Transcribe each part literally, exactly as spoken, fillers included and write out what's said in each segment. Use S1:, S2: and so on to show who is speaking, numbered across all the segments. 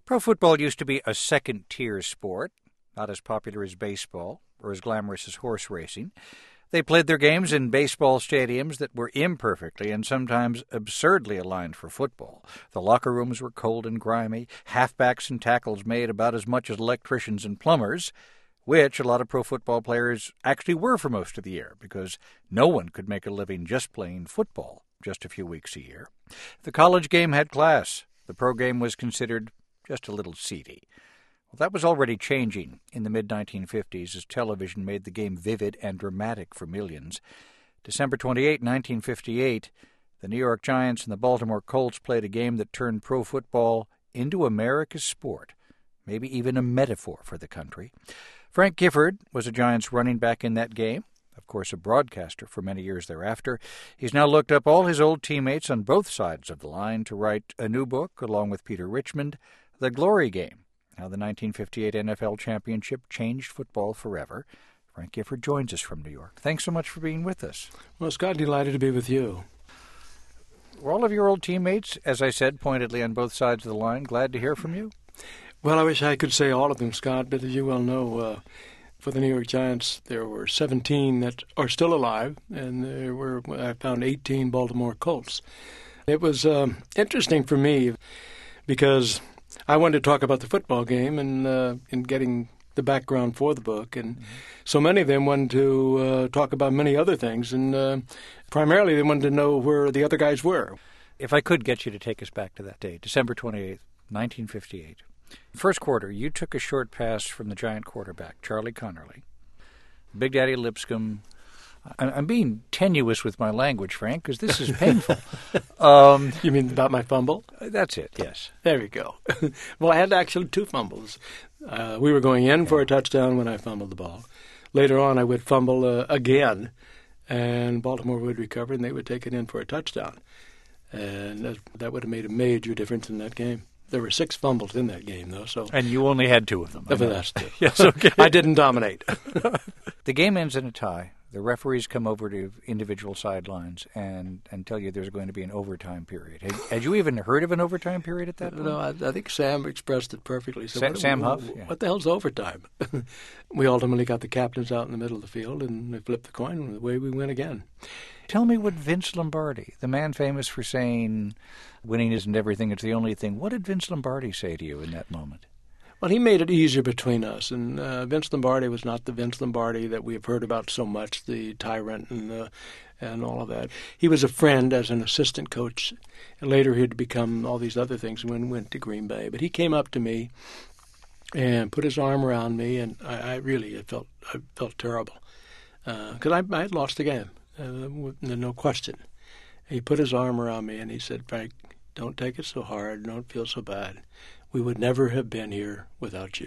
S1: Pro football used to be a second-tier sport, not as popular as baseball or as glamorous as horse racing. They played their games in baseball stadiums that were imperfectly and sometimes absurdly aligned for football. The locker rooms were cold and grimy. Halfbacks and tackles made about as much as electricians and plumbers, which a lot of pro football players actually were for most of the year because no one could make a living just playing football just a few weeks a year. The college game had class. The pro game was considered just a little seedy. Well, that was already changing in the mid nineteen fifties as television made the game vivid and dramatic for millions. December twenty-eighth, nineteen fifty-eight, the New York Giants and the Baltimore Colts played a game that turned pro football into America's sport, maybe even a metaphor for the country. Frank Gifford was a Giants running back in that game, of course a broadcaster for many years thereafter. He's now looked up all his old teammates on both sides of the line to write a new book, along with Peter Richmond, The Glory Game, How the nineteen fifty-eight N F L Championship Changed Football Forever. Frank Gifford joins us from New York. Thanks so much for being with us.
S2: Well, Scott, delighted to be with you.
S1: Were all of your old teammates, as I said, pointedly on both sides of the line, glad to hear from you?
S2: Well, I wish I could say all of them, Scott, but as you well know, uh, for the New York Giants, there were seventeen that are still alive, and there were, I found, eighteen Baltimore Colts. It was um, interesting for me because I wanted to talk about the football game and uh, in getting the background for the book, and mm-hmm. so many of them wanted to uh, talk about many other things, and uh, primarily they wanted to know where the other guys were.
S1: If I could get you to take us back to that day, December twenty-eighth, nineteen fifty-eight. First quarter, you took a short pass from the Giant quarterback, Charlie Connerly. Big Daddy Lipscomb. I'm being tenuous with my language, Frank, because this is painful.
S2: um, you mean about my fumble?
S1: That's it, yes.
S2: There we go. Well, I had actually two fumbles. Uh, we were going in for a touchdown when I fumbled the ball. Later on, I would fumble uh, again, and Baltimore would recover, and they would take it in for a touchdown. And that, that would have made a major difference in that game. There were six fumbles in that game, though. So
S1: and you only had two of them.
S2: Of that's two.
S1: Yes, okay.
S2: I didn't dominate.
S1: The game ends in a tie. The referees come over to individual sidelines and, and tell you there's going to be an overtime period. Had, had you even heard of an overtime period at that point?
S2: No, I, I think Sam expressed it perfectly. So
S1: Sa-
S2: what,
S1: Sam
S2: what,
S1: Huff?
S2: What,
S1: yeah.
S2: what the hell's overtime? We ultimately got the captains out in the middle of the field, and they flipped the coin, and away we went again.
S1: Tell me what Vince Lombardi, the man famous for saying winning isn't everything, it's the only thing, what did Vince Lombardi say to you in that moment?
S2: Well, he made it easier between us, and uh, Vince Lombardi was not the Vince Lombardi that we have heard about so much, the tyrant and uh, and all of that. He was a friend as an assistant coach, and later he'd become all these other things when he went to Green Bay. But he came up to me and put his arm around me, and I, I really I felt I felt terrible because uh, I, I had lost the game, uh, no question. He put his arm around me and he said, "Frank, don't take it so hard. Don't feel so bad. We would never have been here without you."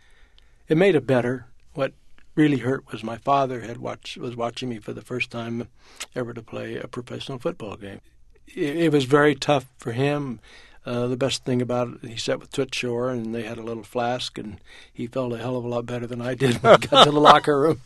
S2: It made it better. What really hurt was my father had watched was watching me for the first time ever to play a professional football game. It, it was very tough for him. Uh, the best thing about it, he sat with Toots Shore, and they had a little flask, and he felt a hell of a lot better than I did when I got to the locker room.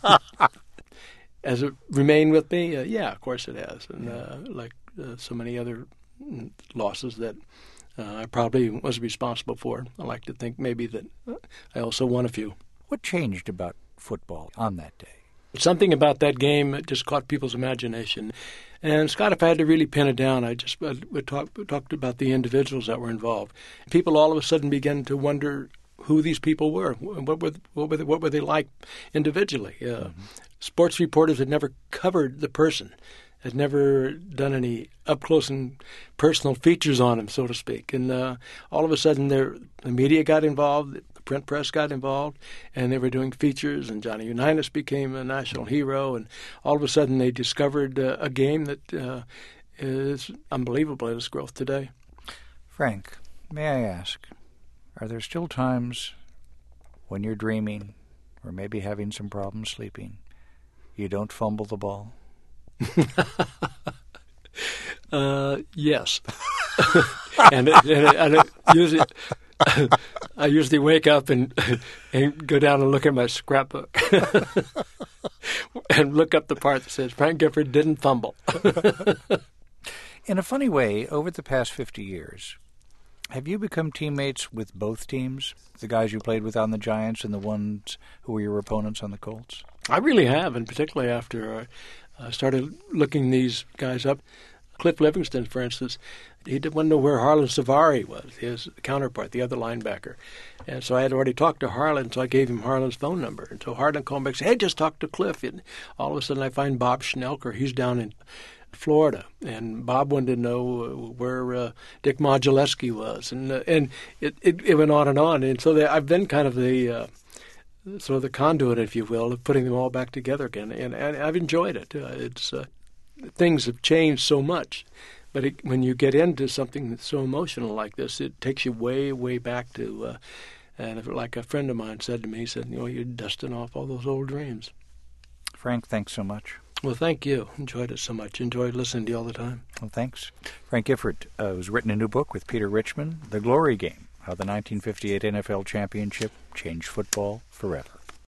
S2: Has it remained with me? Uh, yeah, of course it has. And uh, like uh, so many other losses that Uh, I probably was responsible for. I like to think maybe that I also won a few.
S1: What changed about football on that day?
S2: Something about that game that just caught people's imagination. And, Scott, if I had to really pin it down, I just uh, we talk, we talked about the individuals that were involved. People all of a sudden began to wonder who these people were. What were, what were, they, what were they like individually? Uh, mm-hmm. Sports reporters had never covered the person, had never done any up-close and personal features on him, so to speak. And uh, all of a sudden, the media got involved, the print press got involved, and they were doing features, and Johnny Unitas became a national hero, and all of a sudden they discovered uh, a game that uh, is unbelievable in its growth today.
S1: Frank, may I ask, are there still times when you're dreaming or maybe having some problems sleeping, you don't fumble the ball?
S2: uh, yes, and, and, and it usually I usually wake up and and go down and look at my scrapbook and look up the part that says Frank Gifford didn't fumble.
S1: In a funny way, over the past fifty years, Have you become teammates with both teams, the guys you played with on the Giants and the ones who were your opponents on the Colts?
S2: I really have, and particularly after I started looking these guys up. Cliff Livingston, for instance, he didn't want to know where Harlan Savary was, his counterpart, the other linebacker. And so I had already talked to Harlan, so I gave him Harlan's phone number. And so Harlan called me and said, hey, just talk to Cliff. And all of a sudden I find Bob Schnelker. He's down in Florida. And Bob wanted to know where uh, Dick Modulewski was. And uh, and it, it, it went on and on. And so they, I've been kind of the uh, sort of the conduit, if you will, of putting them all back together again. And, and I've enjoyed it. Uh, it's uh, things have changed so much. But it, when you get into something that's so emotional like this, it takes you way, way back to, uh, and if, like a friend of mine said to me, he said, you know, you're dusting off all those old dreams.
S1: Frank, thanks so much.
S2: Well, thank you. Enjoyed it so much. Enjoyed listening to you all the time.
S1: Well, thanks. Frank Gifford uh, has written a new book with Peter Richmond, The Glory Game, How the nineteen fifty-eight N F L Championship Changed Football Forever.